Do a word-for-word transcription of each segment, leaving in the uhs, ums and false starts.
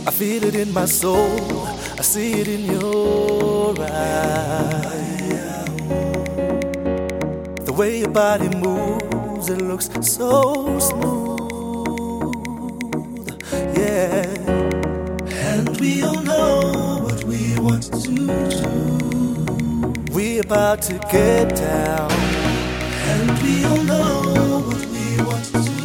I feel it in my soul, I see it in your eyes. The way your body moves, it looks so smooth, yeah. And we all know what we want to do. We about to get down. And we all know what we want to do.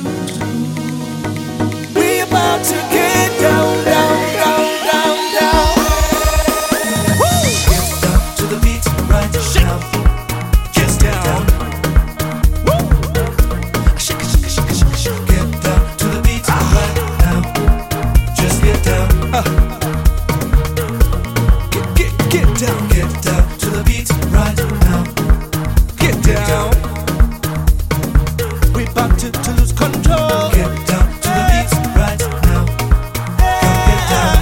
We about to get down, down, down, down, down. Woo! Get down to the beat right now. Get down. Woo! Shake it, shake it, shake it, shake it, shake it. Get down to the beat right now. Just get down. Uh. Get, get, get down. Get down to the beat right now. Get down. We about to, to lose control. Get down to the beat right now. Come get down.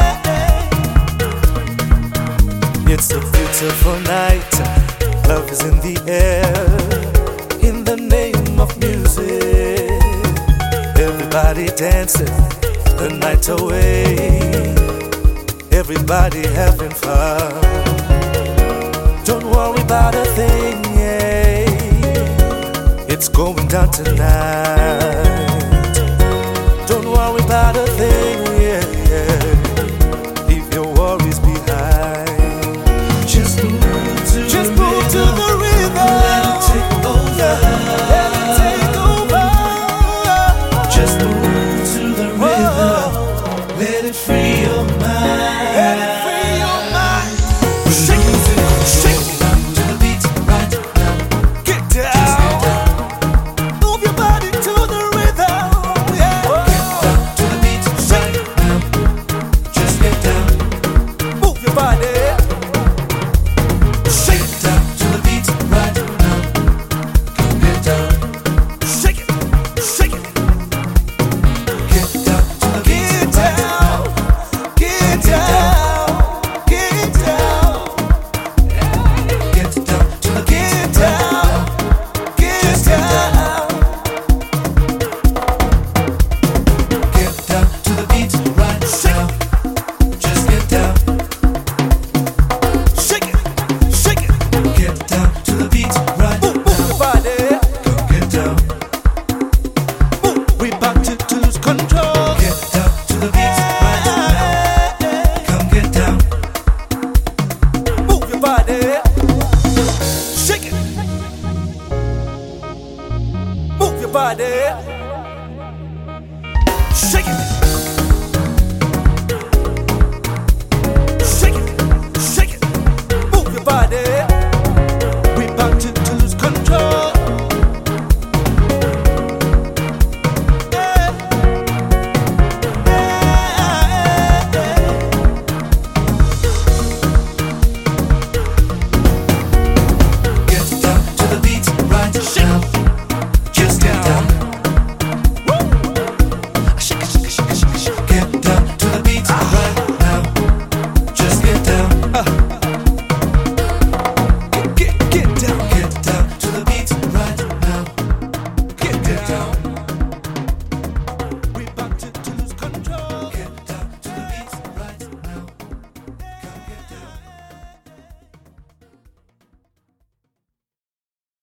It's a beautiful night. Love is in the air. In the name of music, everybody dancing the night away. Everybody having fun. Don't worry about a thing, yeah. It's going down tonight.